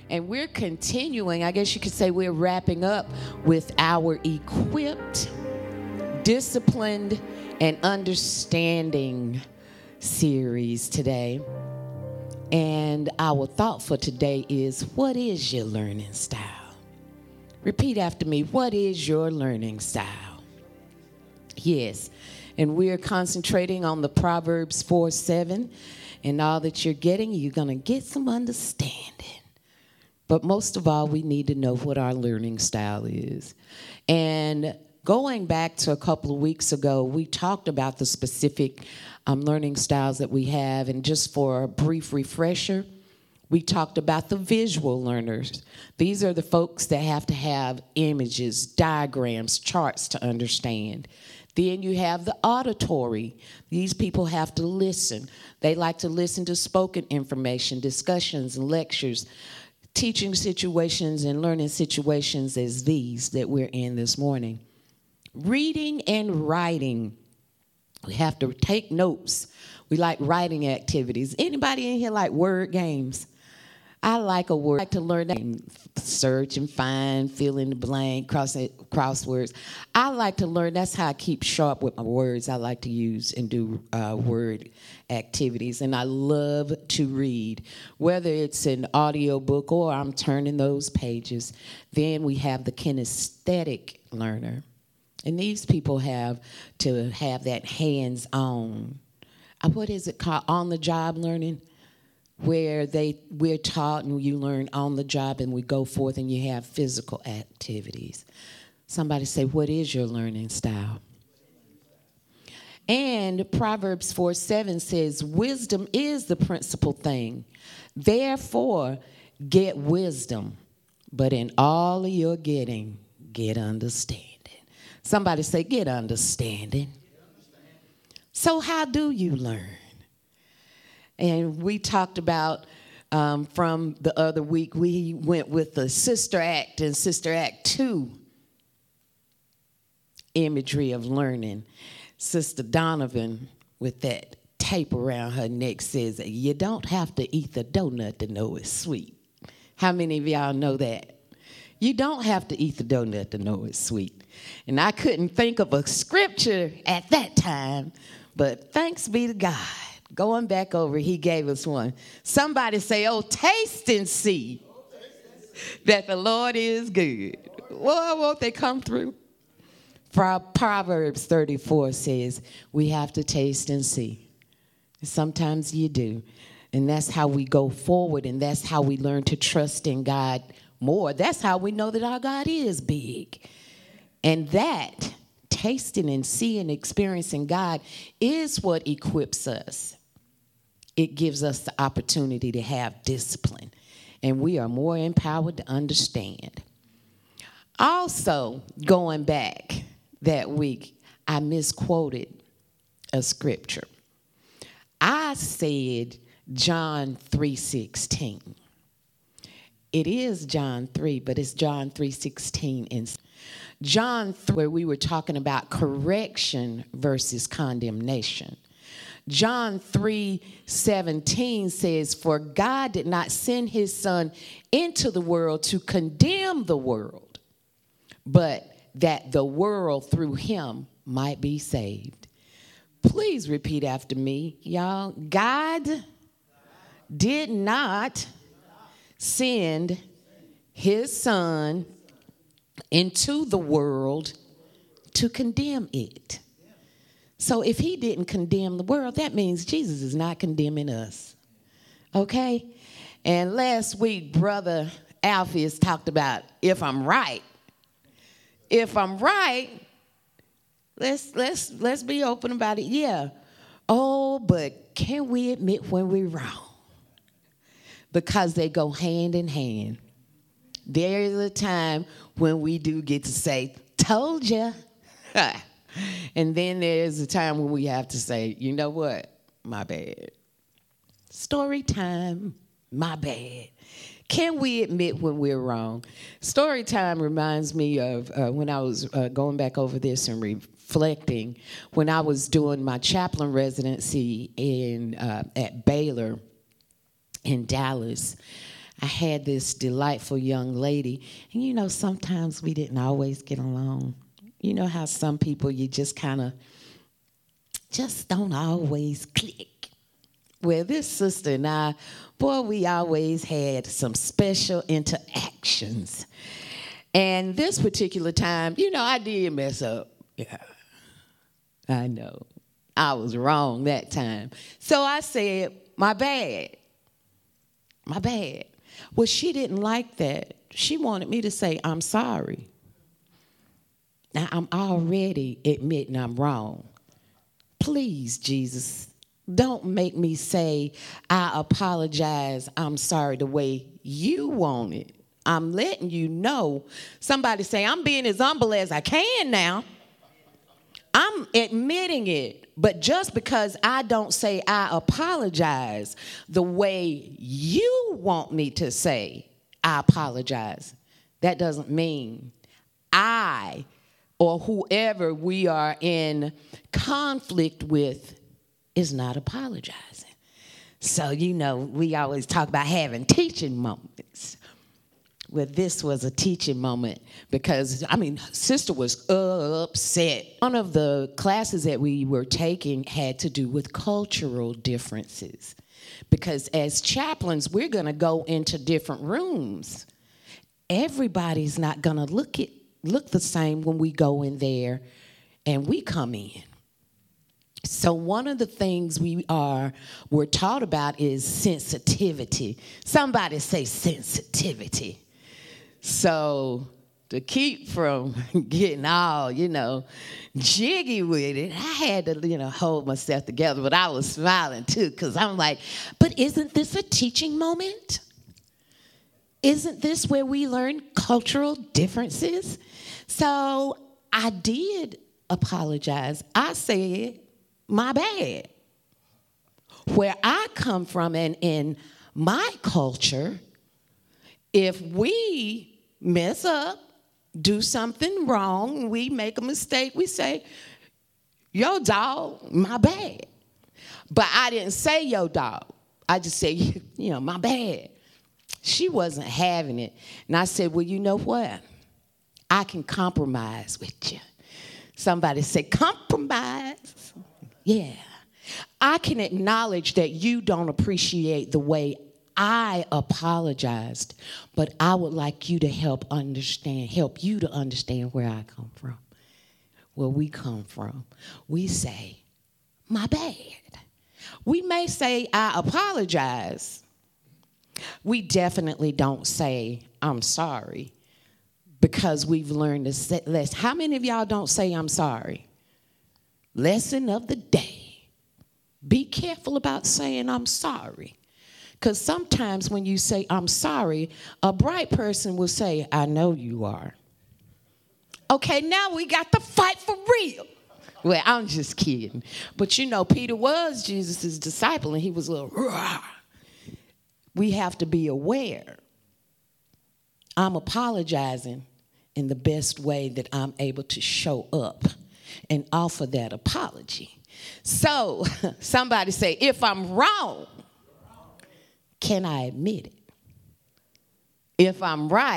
And we're continuing, I guess you could say we're wrapping up with our equipped, disciplined, and understanding series today. And our thought for today is, what is your learning style? Repeat after me, what is your learning style? Yes, and we're concentrating on the Proverbs 4:7, and all that you're getting, you're going to get some understanding. But most of all, we need to know what our learning style is. And going back to a couple of weeks ago, we talked about the specific learning styles that we have. And just for a brief refresher, we talked about the visual learners. These are the folks that have to have images, diagrams, charts to understand. Then you have the auditory. These people have to listen. They like to listen to spoken information, discussions, and lectures, teaching situations and learning situations as these that we're in this morning. Reading and writing. We have to take notes. We like writing activities. Anybody in here like word games? I like a word. I like to learn that. Search and find, fill in the blank, crosswords. I like to learn. That's how I keep sharp with my words. I like to use and do word activities. And I love to read, whether it's an audio book or I'm turning those pages. Then we have the kinesthetic learner. And these people have to have that hands-on. What is it called? On-the-job learning? Where we're taught and you learn on the job and we go forth and you have physical activities. Somebody say, what is your learning style? And Proverbs 4:7 says, wisdom is the principal thing. Therefore, get wisdom. But in all of your getting, get understanding. Somebody say, get understanding. So how do you learn? And we talked about from the other week, we went with the Sister Act and Sister Act 2 imagery of learning. Sister Donovan, with that tape around her neck, says, you don't have to eat the donut to know it's sweet. How many of y'all know that? You don't have to eat the donut to know it's sweet. And I couldn't think of a scripture at that time, but thanks be to God. Going back over, he gave us one. Somebody say, oh, taste and see that the Lord is good. Well, won't they come through? Proverbs 34 says, we have to taste and see. Sometimes you do. And that's how we go forward, and that's how we learn to trust in God more. That's how we know that our God is big. And that, tasting and seeing, experiencing God, is what equips us. It gives us the opportunity to have discipline, and we are more empowered to understand. Also, going back that week, I misquoted a scripture. I said John 3:16. It is John 3, but it's John 3:16. In John 3, where we were talking about correction versus condemnation. John 3:17 says, for God did not send his son into the world to condemn the world, but that the world through him might be saved. Please repeat after me, y'all. God did not send his son into the world to condemn it. So if he didn't condemn the world, that means Jesus is not condemning us. Okay? And last week, Brother Alpheus talked about if I'm right. If I'm right, let's be open about it. Yeah. Oh, but can we admit when we're wrong? Because they go hand in hand. There is a time when we do get to say, told ya. And then there's a time when we have to say, you know what? My bad. Story time. My bad. Can we admit when we're wrong? Story time reminds me of when I was going back over this and reflecting, when I was doing my chaplain residency at Baylor in Dallas. I had this delightful young lady. And, you know, sometimes we didn't always get along. You know how some people you just kind of just don't always click. Well, this sister and I, boy, we always had some special interactions. And this particular time, you know, I did mess up. Yeah, I know. I was wrong that time. So I said, my bad. My bad. Well, she didn't like that. She wanted me to say, I'm sorry. Now, I'm already admitting I'm wrong. Please, Jesus, don't make me say, I apologize, I'm sorry the way you want it. I'm letting you know. Somebody say, I'm being as humble as I can now. I'm admitting it. But just because I don't say I apologize the way you want me to say I apologize, that doesn't mean I or whoever we are in conflict with is not apologizing. So, you know, we always talk about having teaching moments. Well, this was a teaching moment because, I mean, sister was upset. One of the classes that we were taking had to do with cultural differences. Because as chaplains, we're going to go into different rooms. Everybody's not going to look the same when we go in there and we come in. So one of the things we're taught about is sensitivity. Somebody say sensitivity. So to keep from getting all, you know, jiggy with it, I had to, you know, hold myself together. But I was smiling, too, because I'm like, but isn't this a teaching moment? Isn't this where we learn cultural differences? So I did apologize. I said, my bad. Where I come from and in my culture, if we mess up, do something wrong, we make a mistake, we say, yo, dog, my bad. But I didn't say yo, dog. I just said, you know, my bad. She wasn't having it. And I said, well, you know what? I can compromise with you. Somebody said, compromise. Yeah. I can acknowledge that you don't appreciate the way I apologized, but I would like you to help you to understand where I come from, where we come from. We say, my bad. We may say, I apologize. We definitely don't say, I'm sorry, because we've learned to say less. How many of y'all don't say, I'm sorry? Lesson of the day. Be careful about saying, I'm sorry. Because sometimes when you say, I'm sorry, a bright person will say, I know you are. Okay, now we got to fight for real. Well, I'm just kidding. But you know, Peter was Jesus' disciple, and he was a little, rah. We have to be aware. I'm apologizing in the best way that I'm able to show up and offer that apology. So somebody say, if I'm wrong, can I admit it? If I'm right, ...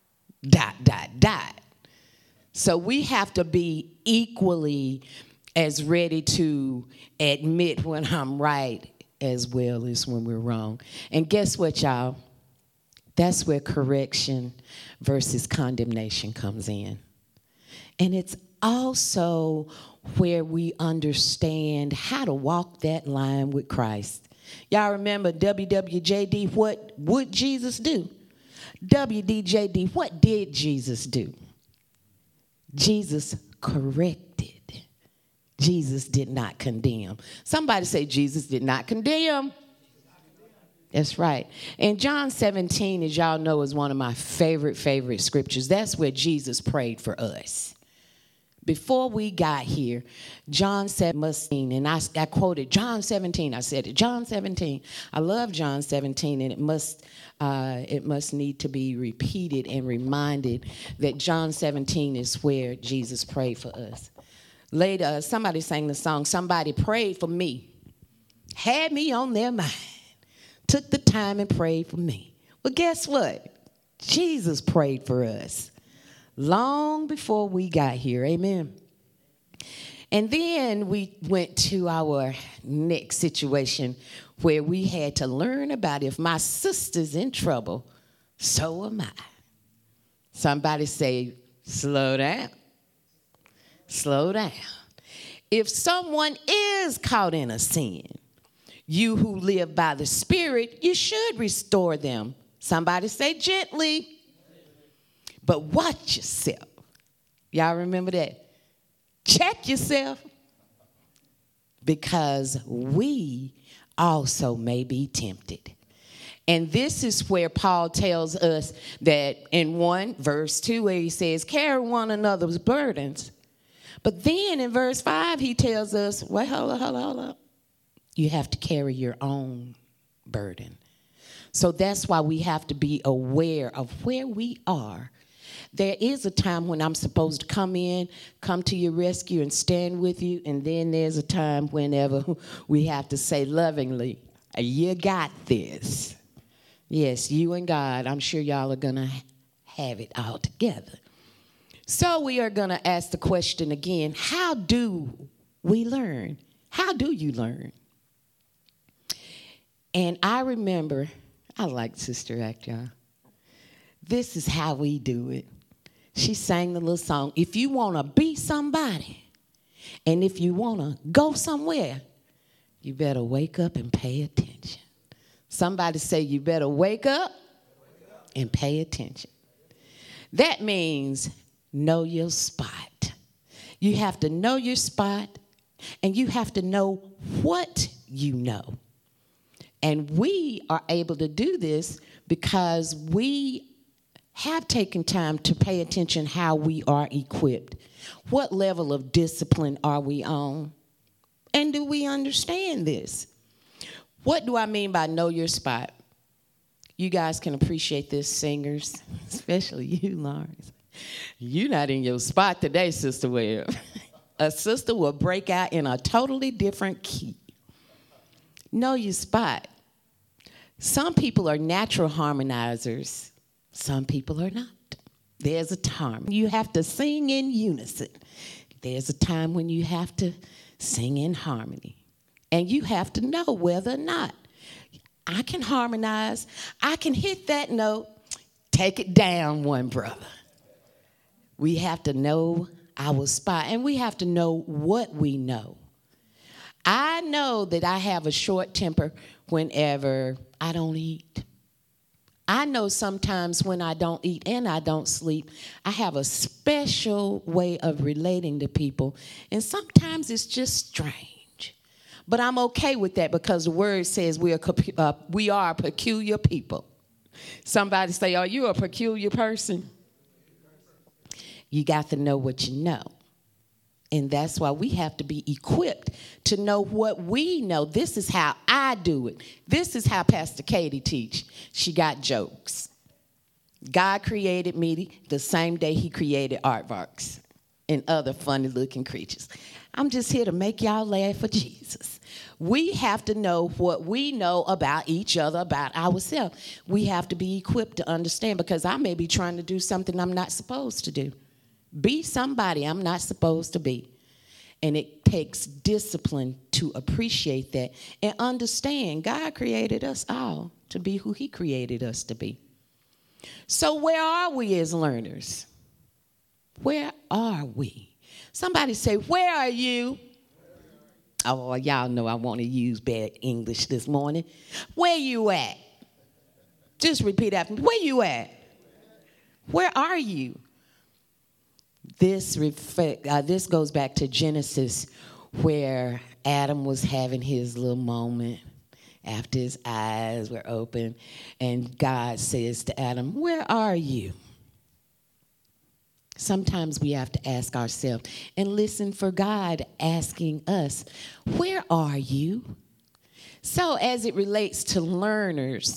So we have to be equally as ready to admit when I'm right as well as when we're wrong. And guess what, y'all? That's where correction versus condemnation comes in. And it's also where we understand how to walk that line with Christ. Y'all remember WWJD, what would Jesus do? WDJD, what did Jesus do? Jesus corrected. Jesus did not condemn. Somebody say Jesus did not condemn. That's right. And John 17, as y'all know, is one of my favorite scriptures. That's where Jesus prayed for us. Before we got here, John 17, and I quoted John 17. I said it, John 17. I love John 17, and it must need to be repeated and reminded that John 17 is where Jesus prayed for us. Later, somebody sang the song, somebody prayed for me, had me on their mind, took the time and prayed for me. Well, guess what? Jesus prayed for us long before we got here. Amen. And then we went to our next situation where we had to learn about if my sister's in trouble, so am I. Somebody say, slow down. Slow down. If someone is caught in a sin, you who live by the Spirit, you should restore them. Somebody say gently. But watch yourself. Y'all remember that? Check yourself. Because we also may be tempted. And this is where Paul tells us that in 1 verse 2 where he says, carry one another's burdens. But then in verse 5 he tells us, wait, hold up. You have to carry your own burden. So that's why we have to be aware of where we are. There is a time when I'm supposed to come to your rescue and stand with you. And then there's a time whenever we have to say lovingly, you got this. Yes, you and God, I'm sure y'all are going to have it all together. So we are going to ask the question again, how do we learn? How do you learn? And I remember, I like Sister Act, y'all. This is how we do it. She sang the little song, if you want to be somebody, and if you want to go somewhere, you better wake up and pay attention. Somebody say, you better wake up and pay attention. That means know your spot. You have to know your spot, and you have to know what you know. And we are able to do this because we have taken time to pay attention how we are equipped. What level of discipline are we on? And do we understand this? What do I mean by know your spot? You guys can appreciate this, singers, especially you, Lawrence. You're not in your spot today, Sister Webb. A sister will break out in a totally different key. Know your spot. Some people are natural harmonizers. Some people are not. There's a time you have to sing in unison. There's a time when you have to sing in harmony. And you have to know whether or not I can harmonize. I can hit that note. Take it down one, brother. We have to know our spot, and we have to know what we know. I know that I have a short temper whenever I don't eat. I know sometimes when I don't eat and I don't sleep, I have a special way of relating to people. And sometimes it's just strange. But I'm okay with that because the word says we are a peculiar people. Somebody say, are you a peculiar person? You got to know what you know. And that's why we have to be equipped to know what we know. This is how I do it. This is how Pastor Katie teach. She got jokes. God created me the same day he created aardvarks and other funny-looking creatures. I'm just here to make y'all laugh for Jesus. We have to know what we know about each other, about ourselves. We have to be equipped to understand because I may be trying to do something I'm not supposed to do. Be somebody I'm not supposed to be. And it takes discipline to appreciate that and understand God created us all to be who he created us to be. So where are we as learners? Where are we? Somebody say, where are you? Oh, y'all know I want to use bad English this morning. Where you at? Just repeat after me. Where you at? Where are you? This goes back to Genesis where Adam was having his little moment after his eyes were open. And God says to Adam, where are you? Sometimes we have to ask ourselves and listen for God asking us, where are you? So as it relates to learners,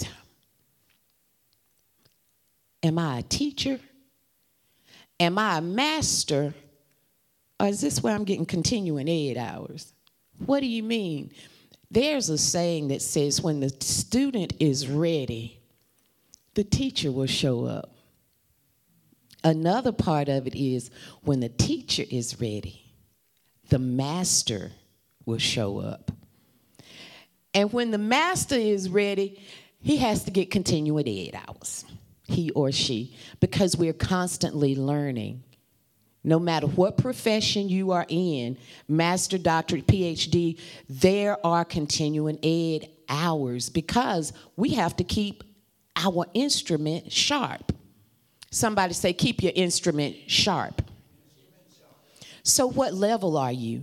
am I a teacher? Am I a master? Or is this where I'm getting continuing ed hours? What do you mean? There's a saying that says when the student is ready, the teacher will show up. Another part of it is when the teacher is ready, the master will show up. And when the master is ready, he has to get continuing ed hours, he or she, because we're constantly learning. No matter what profession you are in, master, doctorate, PhD, there are continuing ed hours because we have to keep our instrument sharp. Somebody say, keep your instrument sharp. So what level are you?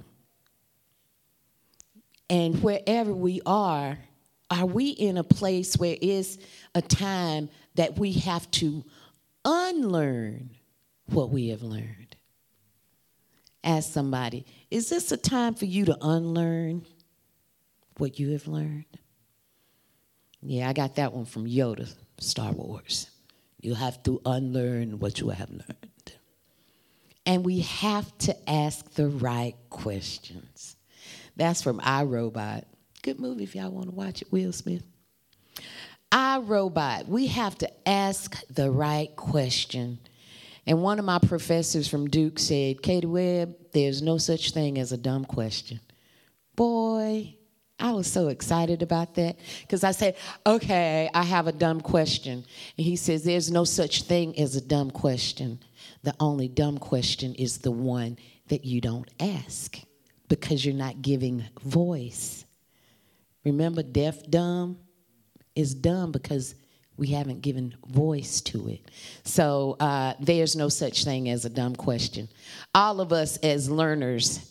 And wherever we are we in a place where it's a time that we have to unlearn what we have learned? Ask somebody, is this a time for you to unlearn what you have learned? Yeah, I got that one from Yoda, Star Wars. You have to unlearn what you have learned. And we have to ask the right questions. That's from iRobot. Good movie if y'all want to watch it, Will Smith. iRobot, we have to ask the right question. And one of my professors from Duke said, Katie Webb, there's no such thing as a dumb question. Boy, I was so excited about that because I said, okay, I have a dumb question. And he says, there's no such thing as a dumb question. The only dumb question is the one that you don't ask because you're not giving voice. Remember, deaf dumb is dumb because we haven't given voice to it. So there's no such thing as a dumb question. All of us as learners,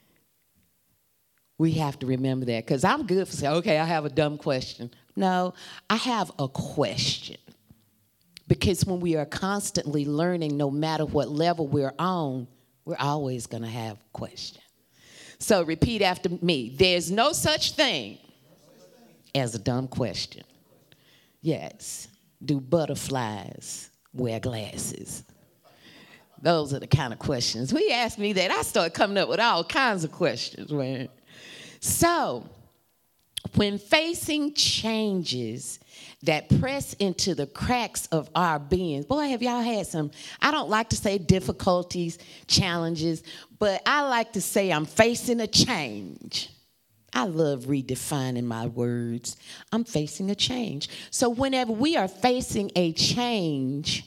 we have to remember that because I'm good for saying, okay, I have a dumb question. No, I have a question. Because when we are constantly learning, no matter what level we're on, we're always going to have questions. So repeat after me. There's no such thing as a dumb question. Yes. Do butterflies wear glasses? Those are the kind of questions. When you ask me that, I start coming up with all kinds of questions, man. So, when facing changes that press into the cracks of our beings, boy, have y'all had some, I don't like to say difficulties, challenges, but I like to say I'm facing a change. I love redefining my words. I'm facing a change. So whenever we are facing a change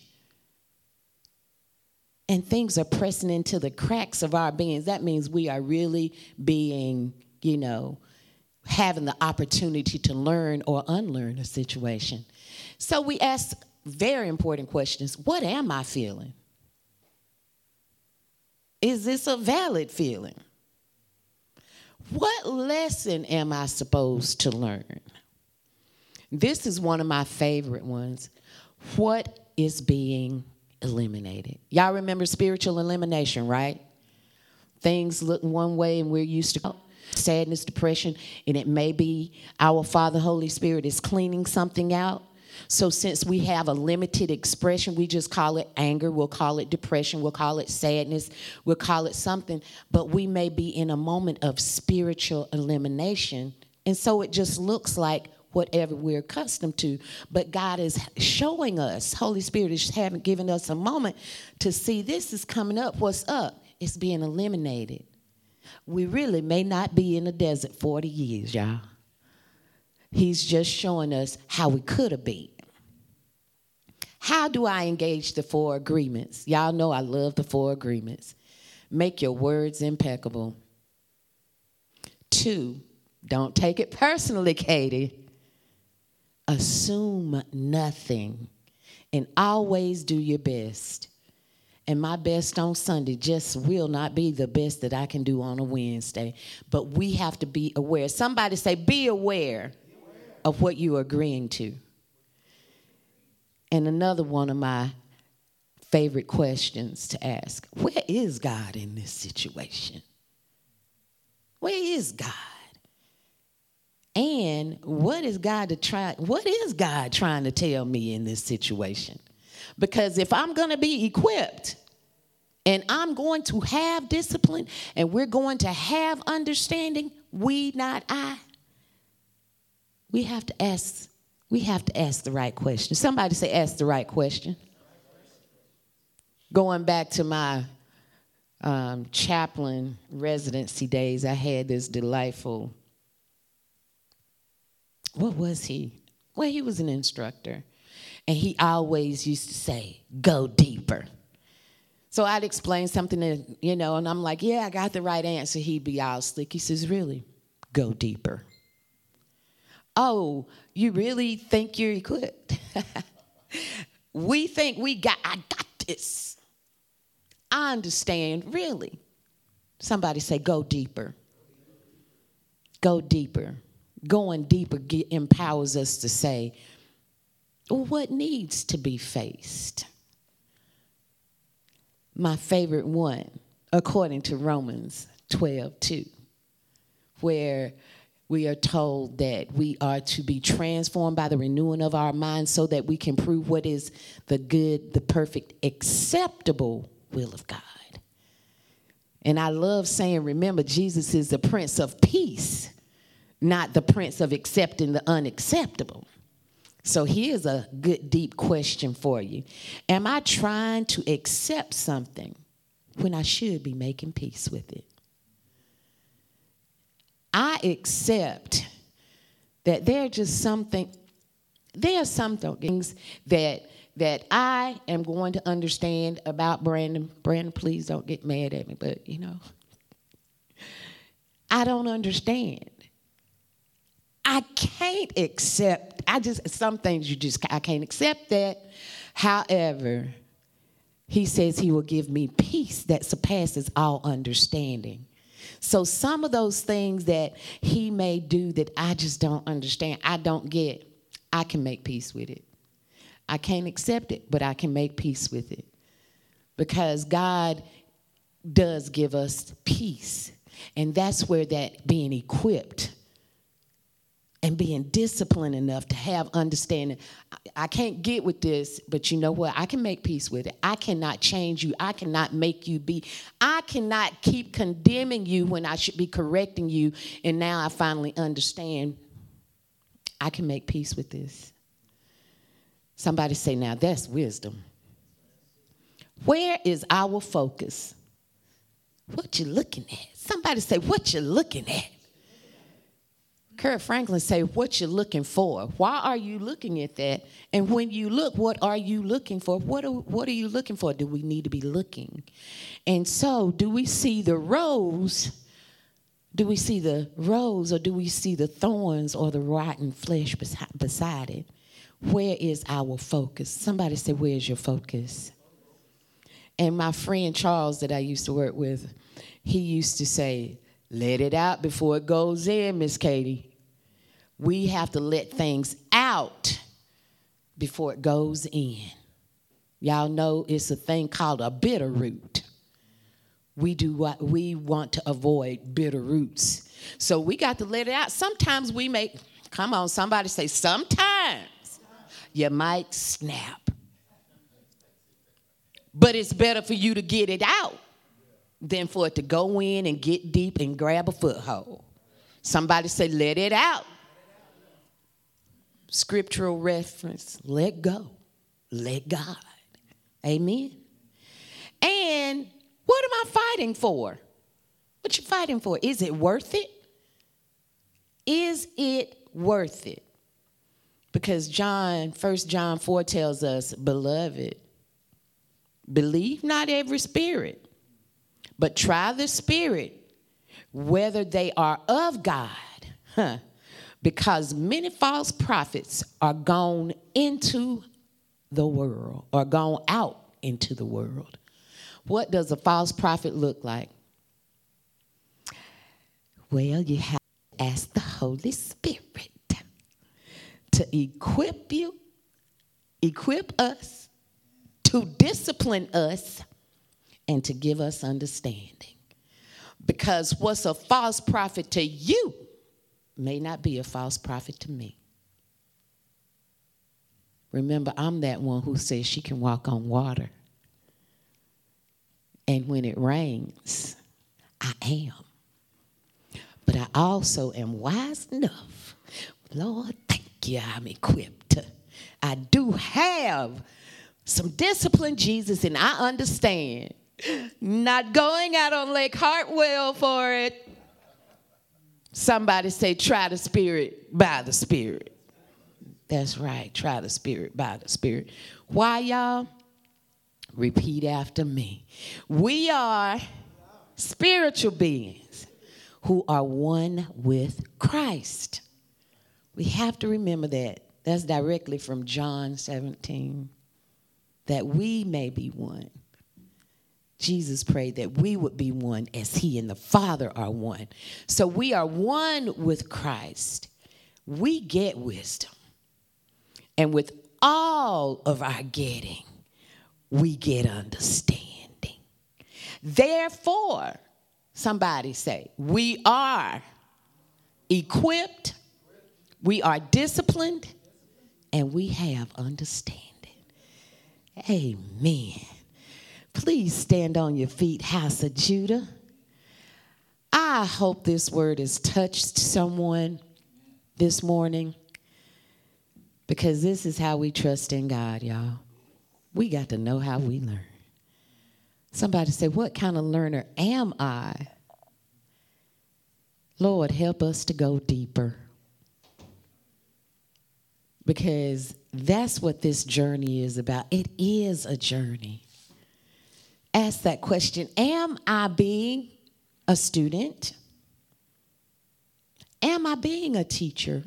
and things are pressing into the cracks of our beings, that means we are really being, having the opportunity to learn or unlearn a situation. So we ask very important questions. What am I feeling? Is this a valid feeling? What lesson am I supposed to learn? This is one of my favorite ones. What is being eliminated? Y'all remember spiritual elimination, right? Things look one way and we're used to sadness, depression, and it may be our Father, Holy Spirit is cleaning something out. So since we have a limited expression, we just call it anger, we'll call it depression, we'll call it sadness, we'll call it something, but we may be in a moment of spiritual elimination, and so it just looks like whatever we're accustomed to. But God is showing us, Holy Spirit is given us a moment to see this is coming up, what's up? It's being eliminated. We really may not be in the desert 40 years, y'all. He's just showing us how we could have been. How do I engage the 4 agreements? Y'all know I love the 4 agreements. Make your words impeccable. 2, don't take it personally, Katie. Assume nothing and always do your best. And my best on Sunday just will not be the best that I can do on a Wednesday. But we have to be aware. Somebody say, be aware of what you are agreeing to. And another one of my favorite questions to ask, where is God in this situation? Where is God? And what is God trying to tell me in this situation? Because if I'm going to be equipped and I'm going to have discipline and we're going to have understanding, we, not I, we have to ask We have to ask the right question. Somebody say, ask the right question. Going back to my chaplain residency days, I had this delightful, what was he? Well, he was an instructor. And he always used to say, go deeper. So I'd explain something that, and I'm like, yeah, I got the right answer. He'd be all slick. He says, really? Go deeper. Oh, you really think you're equipped? We think I got this. I understand, really. Somebody say, go deeper. Go deeper. Going deeper empowers us to say, well, what needs to be faced? My favorite one, according to Romans 12:2, where we are told that we are to be transformed by the renewing of our minds so that we can prove what is the good, the perfect, acceptable will of God. And I love saying, remember, Jesus is the Prince of Peace, not the Prince of accepting the unacceptable. So here's a good, deep question for you. Am I trying to accept something when I should be making peace with it? I accept that there are some things that I am going to understand about Brandon. Brandon, please don't get mad at me, but, I don't understand. I can't accept, some things I can't accept that. However, he says he will give me peace that surpasses all understanding. So some of those things that he may do that I just don't understand, I don't get, I can make peace with it. I can't accept it, but I can make peace with it. Because God does give us peace. And that's where that being equipped and being disciplined enough to have understanding. I can't get with this, but you know what? I can make peace with it. I cannot change you. I cannot make you be. I cannot keep condemning you when I should be correcting you. And now I finally understand I can make peace with this. Somebody say, now that's wisdom. Where is our focus? What you looking at? Somebody say, what you looking at? Kurt Franklin say, what you looking for? Why are you looking at that? And when you look, what are you looking for? What are you looking for? Do we need to be looking? And so, do we see the rose? Do we see the rose, or do we see the thorns or the rotten flesh beside it? Where is our focus? Somebody say, where's your focus? And my friend Charles that I used to work with, he used to say, let it out before it goes in, Miss Katie. We have to let things out before it goes in. Y'all know it's a thing called a bitter root. We want to avoid bitter roots. So we got to let it out. Sometimes come on, somebody say, sometimes you might snap. But it's better for you to get it out than for it to go in and get deep and grab a foothold. Somebody say, let it out. Scriptural reference, let go. Let God. Amen. And what am I fighting for? What you fighting for? Is it worth it? Is it worth it? Because 1 John 4 tells us, beloved, believe not every spirit, but try the spirit, whether they are of God. Because many false prophets are gone into the world, or gone out into the world. What does a false prophet look like? Well, you have to ask the Holy Spirit to equip us, to discipline us, and to give us understanding. Because what's a false prophet to you may not be a false prophet to me. Remember, I'm that one who says she can walk on water. And when it rains, I am. But I also am wise enough. Lord, thank thank you, I'm equipped. I do have some discipline, Jesus, and I understand. Not going out on Lake Hartwell for it. Somebody say, try the Spirit by the Spirit. That's right, try the Spirit by the Spirit. Why, y'all? Repeat after me. We are spiritual beings who are one with Christ. We have to remember that. That's directly from John 17. That we may be one. Jesus prayed that we would be one as he and the Father are one. So we are one with Christ. We get wisdom. And with all of our getting, we get understanding. Therefore, somebody say, we are equipped, we are disciplined, and we have understanding. Amen. Please stand on your feet, House of Judah. I hope this word has touched someone this morning, because this is how we trust in God, y'all. We got to know how we learn. Somebody say, what kind of learner am I? Lord, help us to go deeper. Because that's what this journey is about. It is a journey. Ask that question, am I being a student? Am I being a teacher?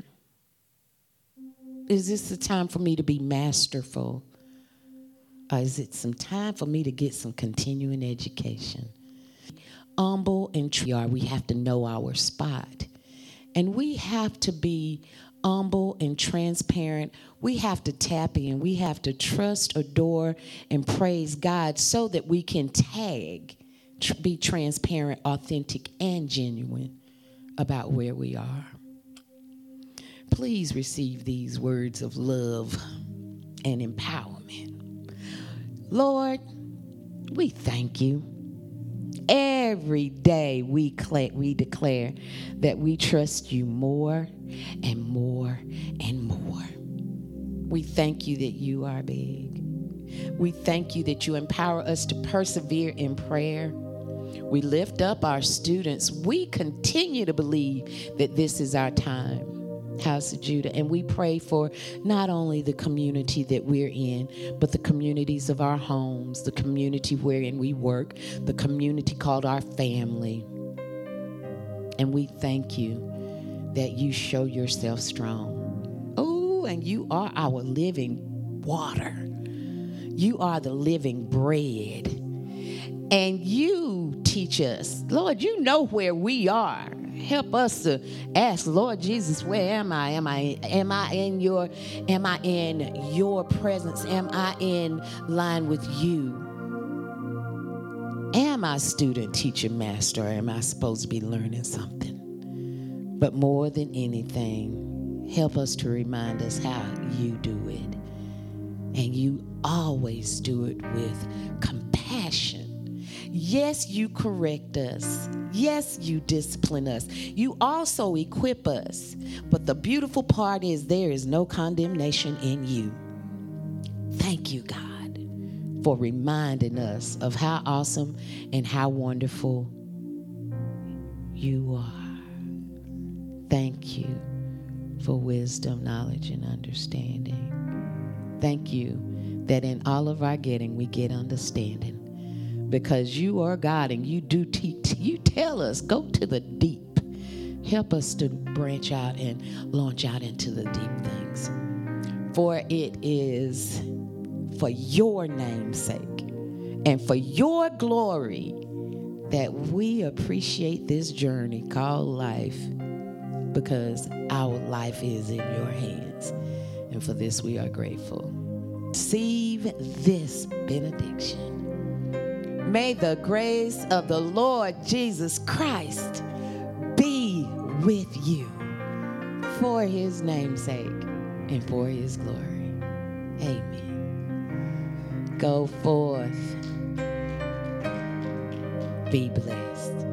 Is this the time for me to be masterful? Or is it some time for me to get some continuing education? Humble and true, we have to know our spot. And we have to be humble and transparent. We have to tap in. We have to trust, adore, and praise God so that we can be transparent, authentic, and genuine about where we are. Please receive these words of love and empowerment. Lord, we thank you. Every day we declare that we trust you more and more and more. We thank you that you are big. We thank you that you empower us to persevere in prayer. We lift up our students. We continue to believe that this is our time, House of Judah, and we pray for not only the community that we're in, but the communities of our homes, the community wherein we work, the community called our family. And we thank you that you show yourself strong. Oh, and you are our living water. You are the living bread. And you teach us, Lord, you know where we are. Help us to ask, Lord Jesus, where am I? Am I in your presence? Am I in line with you? Am I student, teacher, master, or am I supposed to be learning something? But more than anything, help us to remind us how you do it. And you always do it with compassion. Yes, you correct us. Yes, you discipline us. You also equip us. But the beautiful part is there is no condemnation in you. Thank you, God, for reminding us of how awesome and how wonderful you are. Thank you for wisdom, knowledge, and understanding. Thank you that in all of our getting, we get understanding. Because you are God and you do teach. You tell us, go to the deep. Help us to branch out and launch out into the deep things. For it is for your name's sake and for your glory that we appreciate this journey called life, because our life is in your hands. And for this we are grateful. Receive this benediction. May the grace of the Lord Jesus Christ be with you for his name's sake and for his glory. Amen. Go forth. Be blessed.